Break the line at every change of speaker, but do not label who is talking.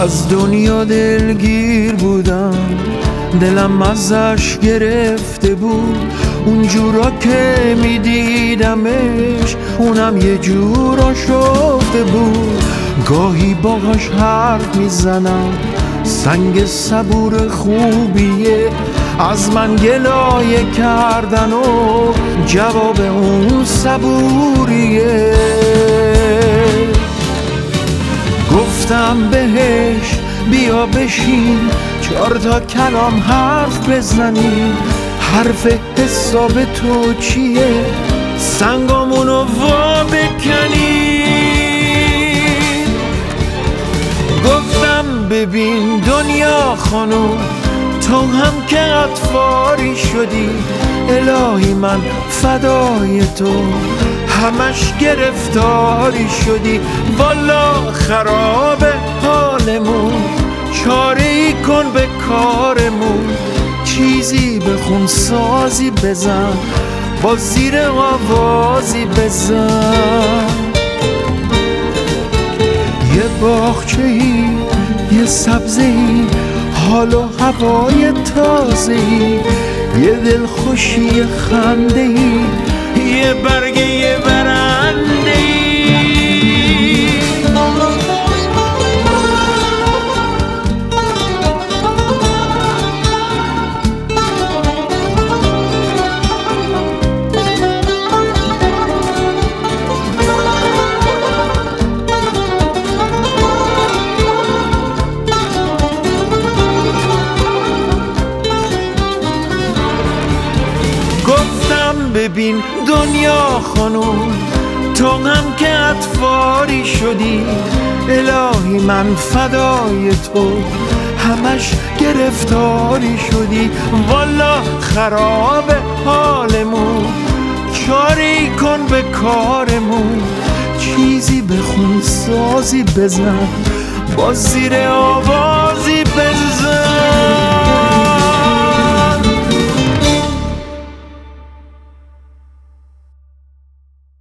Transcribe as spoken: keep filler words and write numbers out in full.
از دنیا دلگیر بودم، دلم ازش گرفته بود. اونجورا که میدیدمش اونم یه جور آشفته بود. گاهی باهاش حرف میزنم، سنگ صبور خوبیه. از من گلایه کردن و جواب اون صبوریه. گفتم بهش بیا بشین چهار تا کلام حرف بزنیم. حرف حساب تو چیه؟ سنگامونو وا بکنیم. گفتم ببین دنیا خانوم، تو هم که اطفاری شدی. الهی من فدای تو، همش گرفتاری شدی. والا خراب حالمون، چاره ای کن به کارمون. چیزی بخون سازی بزن، با زیر آوازی بزن. یه باغچه‌ای، یه سبزه‌ای، حال و هوای تازه‌ای، یه دلخوشی خنده‌ای، یه برگ یه برنده‌ای. ببین دنیا خانوم، تو هم که اطفاری شدی. الهی من فدای تو، همش گرفتاری شدی. والا خراب حالمون، چاری کن به کارمون. چیزی بخون سازی بزن، با زیر آوازی بزن.